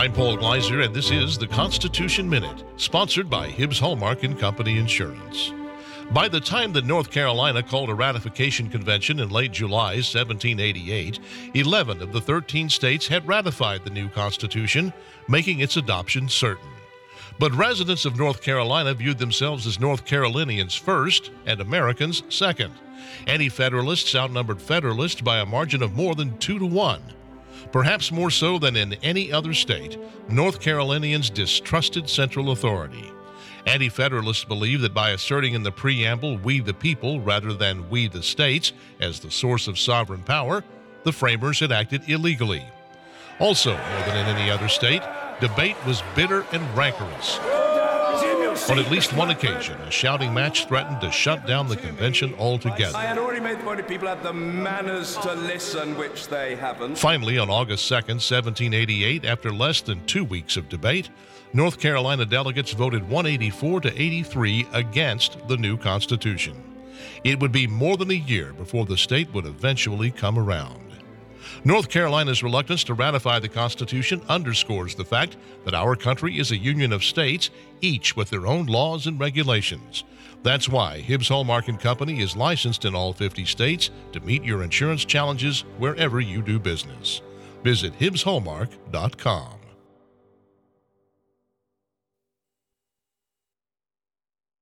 I'm Paul Gleiser, and this is the Constitution Minute, sponsored by Hibbs Hallmark and Company Insurance. By the time that North Carolina called a ratification convention in late July 1788, 11 of the 13 states had ratified the new Constitution, making its adoption certain. But residents of North Carolina viewed themselves as North Carolinians first and Americans second. Anti-Federalists outnumbered Federalists by a margin of more than 2-1. Perhaps more so than in any other state, North Carolinians distrusted central authority. Anti-Federalists believe that by asserting in the preamble "we the people" rather than "we the states" as the source of sovereign power, the framers had acted illegally. Also, more than in any other state, debate was bitter and rancorous. On at least one occasion, a shouting match threatened to shut down the convention altogether. I had already made the point that people have the manners to listen, which they haven't. Finally, on August 2nd, 1788, after less than 2 weeks of debate, North Carolina delegates voted 184 to 83 against the new Constitution. It would be more than a year before the state would eventually come around. North Carolina's reluctance to ratify the Constitution underscores the fact that our country is a union of states, each with their own laws and regulations. That's why Hibbs Hallmark & Company is licensed in all 50 states to meet your insurance challenges wherever you do business. Visit HibbsHallmark.com.